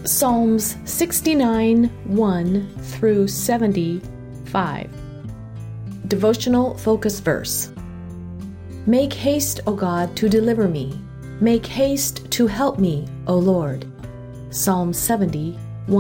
Psalms 69, 1 through 75. Devotional focus verse. Make haste, O God, to deliver me. Make haste to help me, O Lord. Psalm 70,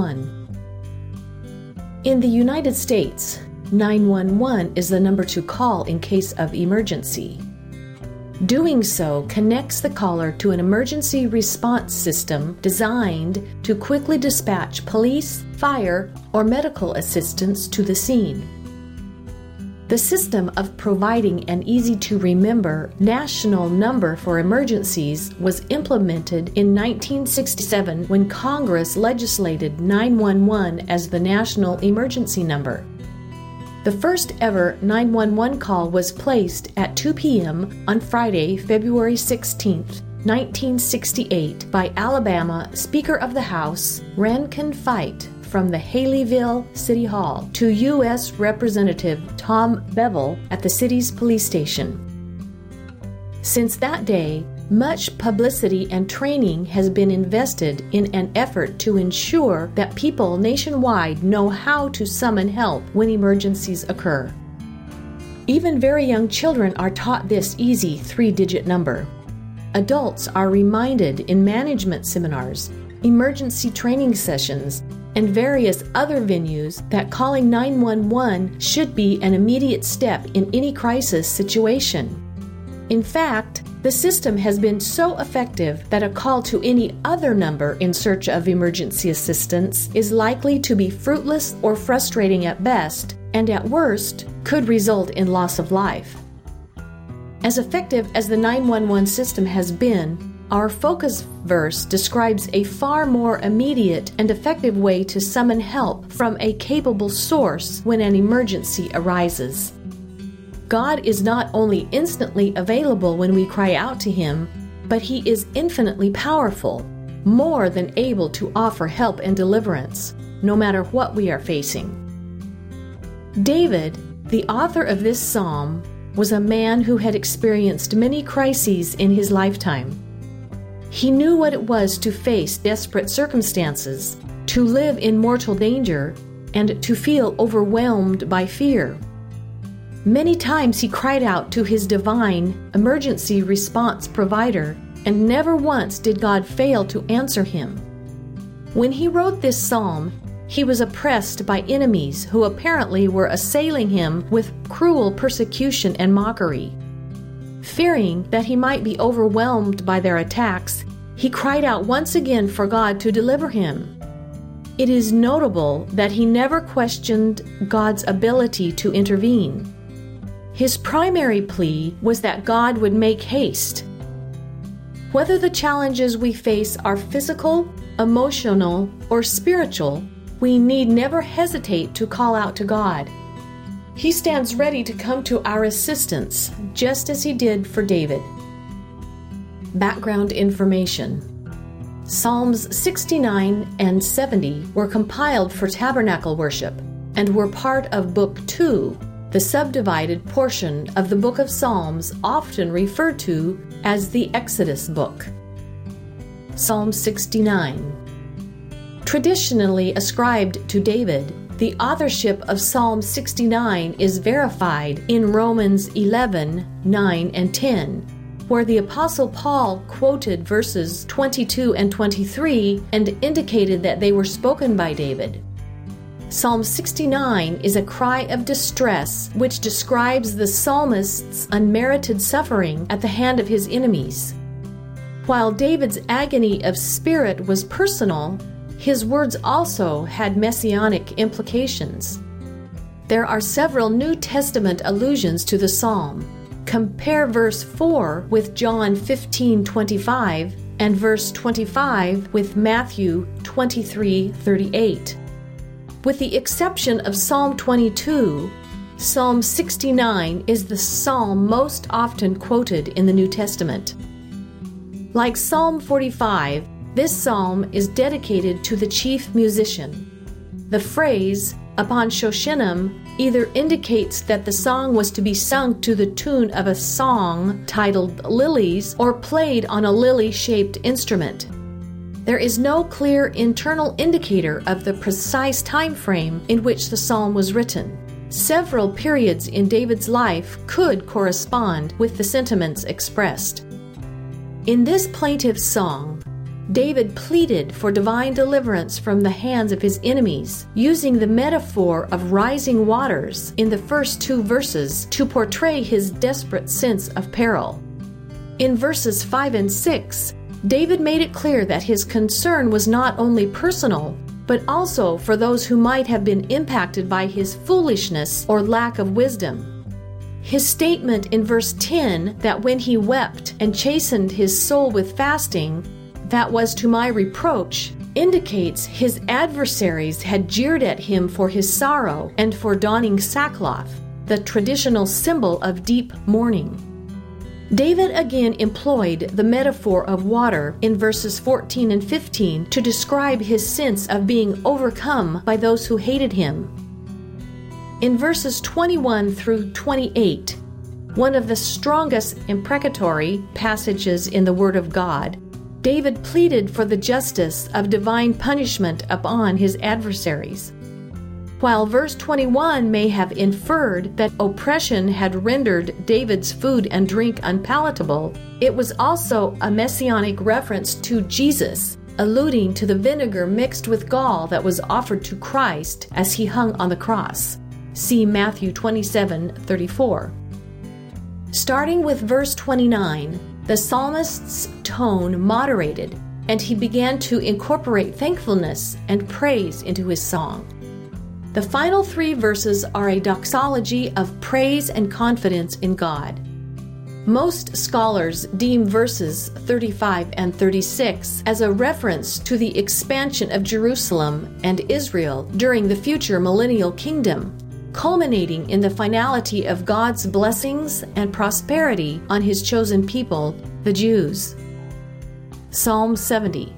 1. In the United States, 911 is the number to call in case of emergency. Doing so connects the caller to an emergency response system designed to quickly dispatch police, fire, or medical assistance to the scene. The system of providing an easy-to-remember national number for emergencies was implemented in 1967 when Congress legislated 911 as the national emergency number. The first ever 911 call was placed at 2 p.m. on Friday, February 16, 1968 by Alabama Speaker of the House Rankin Fite from the Haleyville City Hall to U.S. Representative Tom Bevel at the city's police station. Since that day, much publicity and training has been invested in an effort to ensure that people nationwide know how to summon help when emergencies occur. Even very young children are taught this easy 3-digit number. Adults are reminded in management seminars, emergency training sessions, and various other venues that calling 911 should be an immediate step in any crisis situation. In fact, the system has been so effective that a call to any other number in search of emergency assistance is likely to be fruitless or frustrating at best, and at worst, could result in loss of life. As effective as the 911 system has been, our focus verse describes a far more immediate and effective way to summon help from a capable source when an emergency arises. God is not only instantly available when we cry out to Him, but He is infinitely powerful, more than able to offer help and deliverance, no matter what we are facing. David, the author of this psalm, was a man who had experienced many crises in his lifetime. He knew what it was to face desperate circumstances, to live in mortal danger, and to feel overwhelmed by fear. Many times he cried out to his divine emergency response provider, and never once did God fail to answer him. When he wrote this psalm, he was oppressed by enemies who apparently were assailing him with cruel persecution and mockery. Fearing that he might be overwhelmed by their attacks, he cried out once again for God to deliver him. It is notable that he never questioned God's ability to intervene. His primary plea was that God would make haste. Whether the challenges we face are physical, emotional, or spiritual, we need never hesitate to call out to God. He stands ready to come to our assistance, just as He did for David. Background information. Psalms 69 and 70 were compiled for tabernacle worship and were part of Book 2, the subdivided portion of the Book of Psalms often referred to as the Exodus book. Psalm 69. Traditionally ascribed to David, the authorship of Psalm 69 is verified in Romans 11, 9, and 10, where the Apostle Paul quoted verses 22 and 23 and indicated that they were spoken by David. Psalm 69 is a cry of distress which describes the psalmist's unmerited suffering at the hand of his enemies. While David's agony of spirit was personal, his words also had messianic implications. There are several New Testament allusions to the psalm. Compare verse 4 with John 15:25 and verse 25 with Matthew 23:38. With the exception of Psalm 22, Psalm 69 is the psalm most often quoted in the New Testament. Like Psalm 45, this psalm is dedicated to the chief musician. The phrase, upon Shoshinnim, either indicates that the song was to be sung to the tune of a song titled Lilies or played on a lily-shaped instrument. There is no clear internal indicator of the precise time frame in which the psalm was written. Several periods in David's life could correspond with the sentiments expressed. In this plaintive song, David pleaded for divine deliverance from the hands of his enemies, using the metaphor of rising waters in the first 2 verses to portray his desperate sense of peril. In verses 5 and 6, David made it clear that his concern was not only personal, but also for those who might have been impacted by his foolishness or lack of wisdom. His statement in verse 10 that when he wept and chastened his soul with fasting, that was to my reproach, indicates his adversaries had jeered at him for his sorrow and for donning sackcloth, the traditional symbol of deep mourning. David again employed the metaphor of water in verses 14 and 15 to describe his sense of being overcome by those who hated him. In verses 21 through 28, one of the strongest imprecatory passages in the Word of God, David pleaded for the justice of divine punishment upon his adversaries. While verse 21 may have inferred that oppression had rendered David's food and drink unpalatable, it was also a messianic reference to Jesus, alluding to the vinegar mixed with gall that was offered to Christ as he hung on the cross. See Matthew 27:34. Starting with verse 29, the psalmist's tone moderated, and he began to incorporate thankfulness and praise into his song. The final 3 verses are a doxology of praise and confidence in God. Most scholars deem verses 35 and 36 as a reference to the expansion of Jerusalem and Israel during the future millennial kingdom, culminating in the finality of God's blessings and prosperity on his chosen people, the Jews. Psalm 70.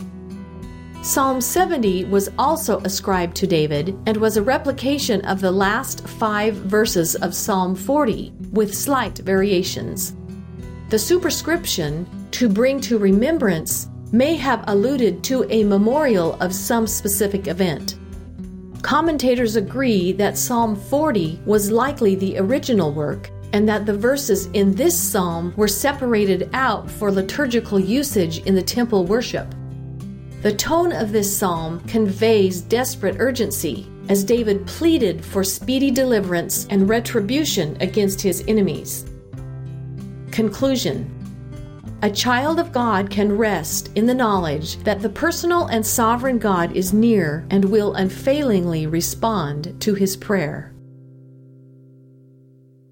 Psalm 70 was also ascribed to David and was a replication of the last 5 verses of Psalm 40, with slight variations. The superscription, to bring to remembrance, may have alluded to a memorial of some specific event. Commentators agree that Psalm 40 was likely the original work, and that the verses in this psalm were separated out for liturgical usage in the temple worship. The tone of this psalm conveys desperate urgency, as David pleaded for speedy deliverance and retribution against his enemies. Conclusion. A child of God can rest in the knowledge that the personal and sovereign God is near and will unfailingly respond to his prayer.